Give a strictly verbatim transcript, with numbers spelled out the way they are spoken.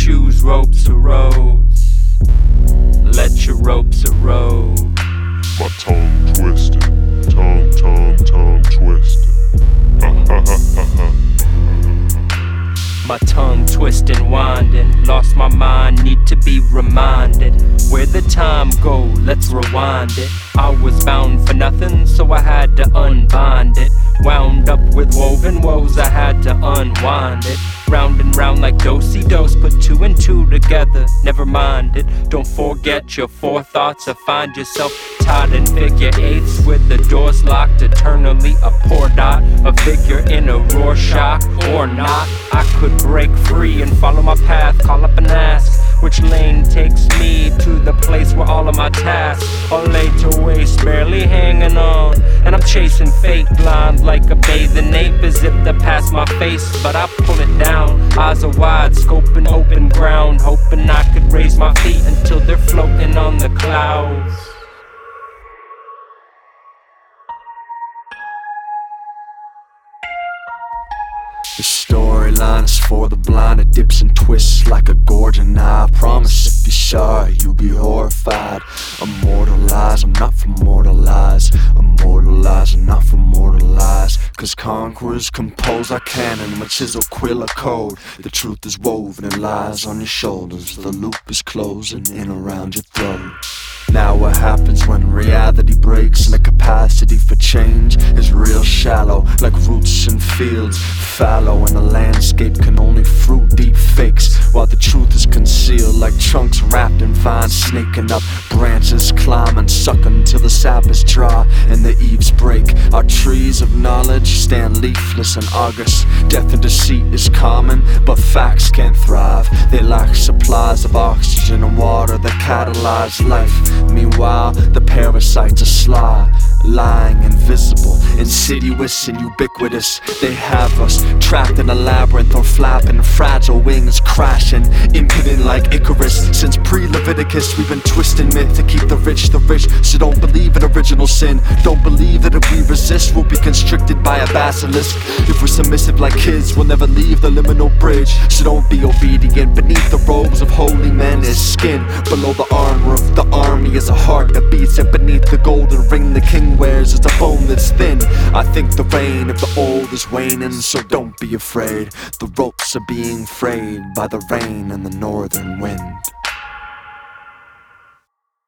choose ropes or roads. Let your ropes erode. My tongue twisted, tongue, tongue, tongue twisted. Ha ha ha ha ha. My tongue twisting, winding, lost my mind, need to be reminded. Where the time go, let's rewind it. I was bound for nothing, so I had to unbind it. Wound up with woven woes, I had to unwind it. Round and round like do-si-dos, put two and two together, never mind it. Don't forget your forethoughts or find yourself tied in figure eights with the doors locked eternally. A poor dot, a figure in a Rorschach or not. I could break free and follow my path, call up and ask which lane takes me to the place where all of my tasks are laid to waste, barely hanging on. And I'm chasing fate blind like a bathing ape, as if to pass my face, but I pull it down. Eyes are wide, scoping open ground, hoping I could raise my feet until they're floating on the clouds. The storyline is for the blind, it dips and twists like a gorging eye. I promise if you're shy, you'll be horrified. Immortalized, I'm not from mortal lies. Immortalized, I'm not from mortal lies. Cause conquerors compose our canon, which is a quill of code. The truth is woven and lies on your shoulders. The loop is closing in around your throat. Now what happens when reality breaks and the capacity for change is real shallow, like roots in fields, fallow, and the landscape can only fruit deep fakes, while the truth is concealed like trunks wrapped in vines, snaking up branches, climbing, sucking till the sap is dry and the eaves break. Our trees of knowledge stand leafless in August. Death and deceit is common, but facts can't thrive. They lack supplies of oxygen and water that catalyze life. Meanwhile, the parasites are sly, lying, invisible, insidious and ubiquitous. They have us trapped in a labyrinth or flapping, fragile wings crashing, impudent like Icarus. Since pre-Leviticus, we've been twisting myth to keep the rich the rich. So don't believe in original sin. Don't believe that if we resist, we'll be constricted by a basilisk. If we're submissive like kids, we'll never leave the liminal bridge. So don't be obedient. Beneath the robes of holy men is skin. Below the armor of the army is a heart that beats, and beneath the golden ring the king wears is a bone that's thin. I think the reign of the old is waning, so don't be afraid. The ropes are being frayed by the rain and the northern wind.